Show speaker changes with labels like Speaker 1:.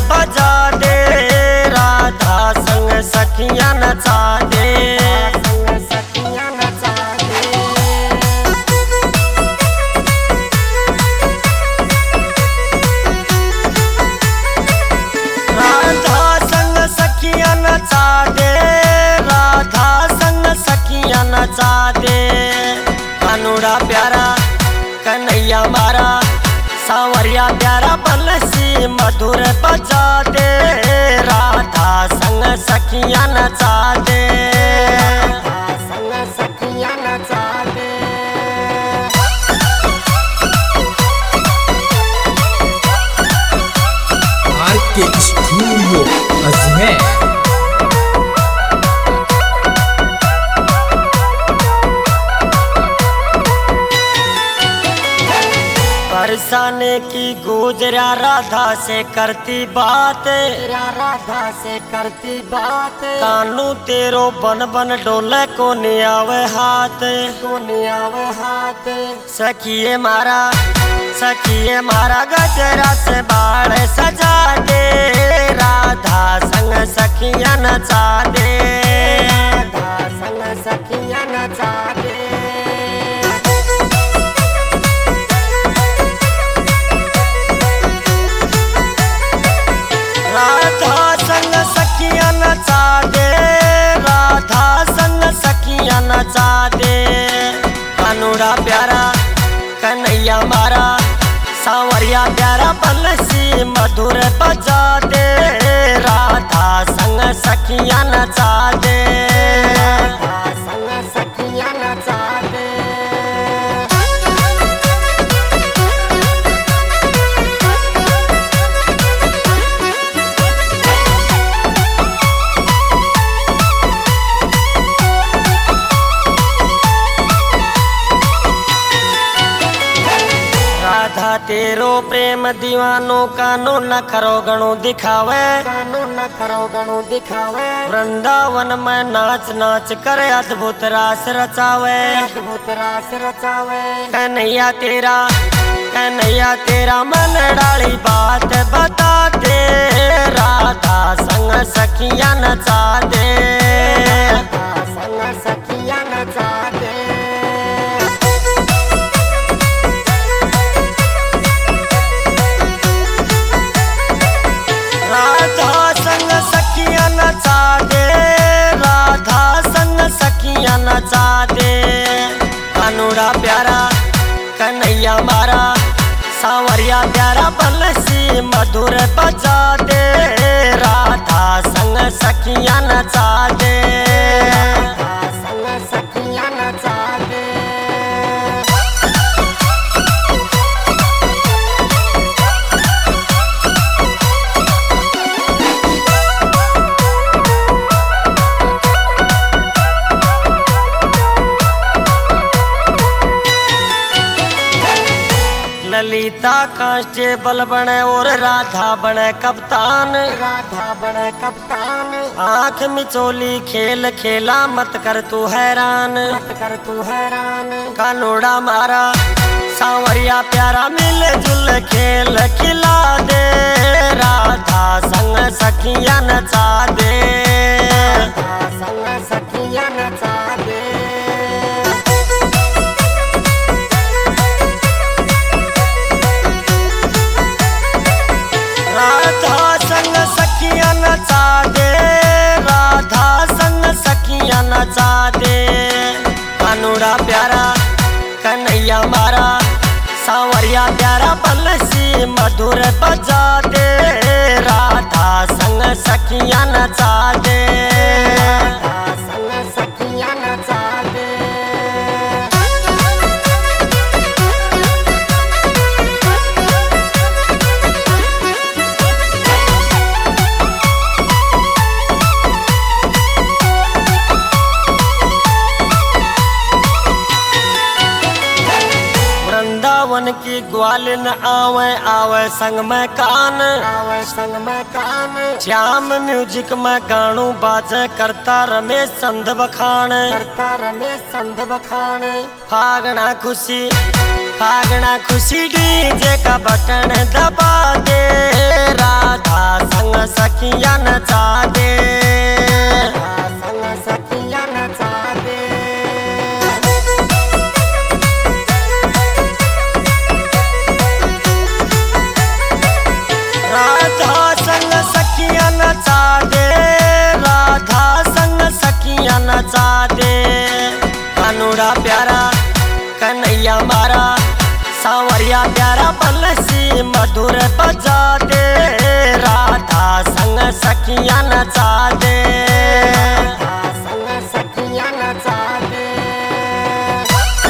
Speaker 1: बजा दे, राधा संग सखियां नचा दे, सखियां नचा दे। राधा संग सखियां नचा दे, राधा संग सखियां नचा दे। कानूड़ा प्यारा कन्हैया मारा, सांवरिया प्यारा बंसी मधुर बजा दे, राधा संग सखियां नचा दे, राधा संग सखियां नचा दे।
Speaker 2: RK studio Ajmer.
Speaker 1: बरसाने की गुजरा राधा से करती बात, राधा से करती बात। कानू तेरो बन बन डोले को नहीं आवे हाथ, को नहीं आवे हाथ। सखिए मारा गजरा से बाड़ सजा दे, राधा संग सखियां नचा दे, राधा संग सखियां नचा दे। राधा संग सखियां नचा दे, राधा संग सखियां नचा दे। कानूड़ा प्यारा कन्हैया मारा, सांवरिया प्यारा बंसी मधुर बजा दे, राधा संग सखियां नचा दे, राधा संग सखियां नचा दे। राधा तेरो प्रेम दीवानो कानो न खरो गणो दिखावे, कानो न खरो गणो दिखावे। वृंदावन में नाच नाच करे अद्भुत रास रचावे, अद्भुत रास रचावे। कन्हैया तेरा मन डाली बात बता दे, राधा संग सखियां नचा दे, राधा संग सखियां नचा दे। राधा संग सखियां नचा दे, राधा संग सखियां नचा दे। कानूड़ा प्यारा कन्हैया मारा, सांवरिया प्यारा बंसी मधुर बजा दे, राधा संग सखियां नचा दे, राधा संग सखियां नचा दे। ललिता कांस्टेबल बने और राधा बने कप्तान, राधा बने कप्तान। आंख मिचोली खेल खेला मत कर तू हैरान, मत कर तू हैरान। कानूड़ा मारा सांवरिया प्यारा मिल जुल खेल खिला दे, राधा संग सखियां नचा दे, राधा संग सखियां नचा दे। राधा संग सखियां नचा दे, राधा संग सखियां नचा दे। कानूड़ा प्यारा कन्हैया मारा, सांवरिया प्यारा बंसी मधुर बजा दे, राधा संग सखियां नचा दे, राधा संग सखियां नचा दे। वृंदावन की ग्वालिन आवे आवे संग में कान, आवे संग में कान। श्याम म्यूजिक में गानू बाजे करता रमेश संध बखान, करता रमेश संध बखान। फागना खुशी डीजे का बटन दबा दे, राधा राधा संग सखिया नचा दे, संग सखिया नचा दे। राधा संग सखिया नचा दे, राधा संग सखिया नचा दे। कानूड़ा प्यारा कन्हैया मारा, सांवरिया प्यारा बंसी मधुर बजा दे, राधा संग सखिया नचा दे।